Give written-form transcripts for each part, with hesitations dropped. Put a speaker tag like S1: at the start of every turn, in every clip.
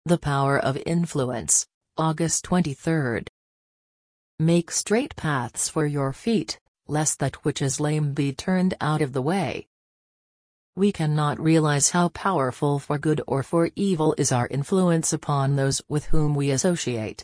S1: The Power of Influence, August 23. Make straight paths for your feet, lest that which is lame be turned out of the way. We cannot realize how powerful for good or for evil is our influence upon those with whom we associate.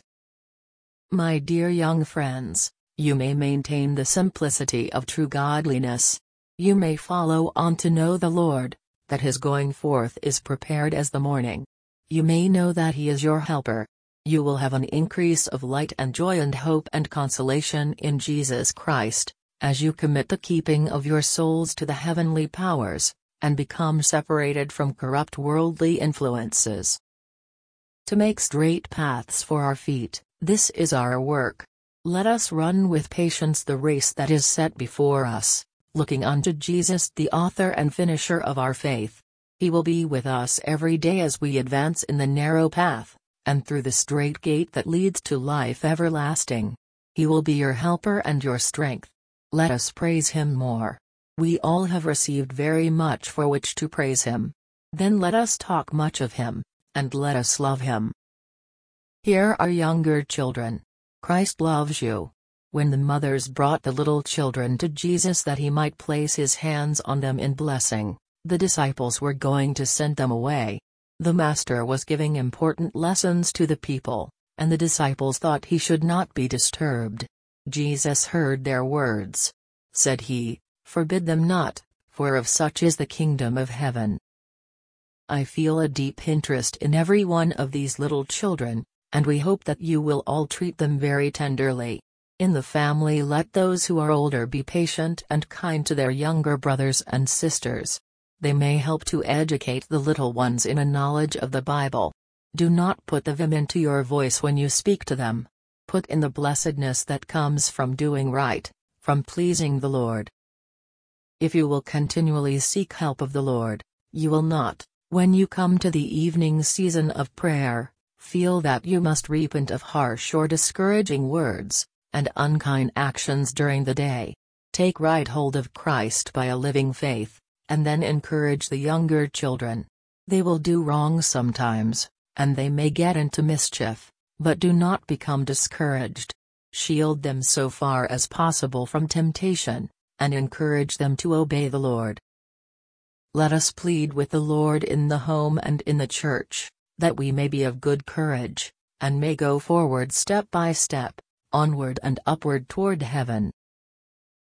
S1: My dear young friends, you may maintain the simplicity of true godliness. You may follow on to know the Lord, that his going forth is prepared as the morning. You may know that he is your helper. You will have an increase of light and joy and hope and consolation in Jesus Christ, as you commit the keeping of your souls to the heavenly powers, and become separated from corrupt worldly influences. To make straight paths for our feet, this is our work. Let us run with patience the race that is set before us, looking unto Jesus, the author and finisher of our faith. He will be with us every day as we advance in the narrow path, and through the strait gate that leads to life everlasting. He will be your helper and your strength. Let us praise him more. We all have received very much for which to praise him. Then let us talk much of him, and let us love him. Here are younger children. Christ loves you. When the mothers brought the little children to Jesus that he might place his hands on them in blessing, the disciples were going to send them away. The Master was giving important lessons to the people, and the disciples thought he should not be disturbed. Jesus heard their words. Said he, "Forbid them not, for of such is the kingdom of heaven." I feel a deep interest in every one of these little children, and we hope that you will all treat them very tenderly. In the family, let those who are older be patient and kind to their younger brothers and sisters. They may help to educate the little ones in a knowledge of the Bible. Do not put the vim into your voice when you speak to them. Put in the blessedness that comes from doing right, from pleasing the Lord. If you will continually seek help of the Lord, you will not, when you come to the evening season of prayer, feel that you must repent of harsh or discouraging words, and unkind actions during the day. Take right hold of Christ by a living faith, and then encourage the younger children. They will do wrong sometimes, and they may get into mischief, but do not become discouraged. Shield them so far as possible from temptation, and encourage them to obey the Lord. Let us plead with the Lord in the home and in the church, that we may be of good courage, and may go forward step by step, onward and upward toward heaven.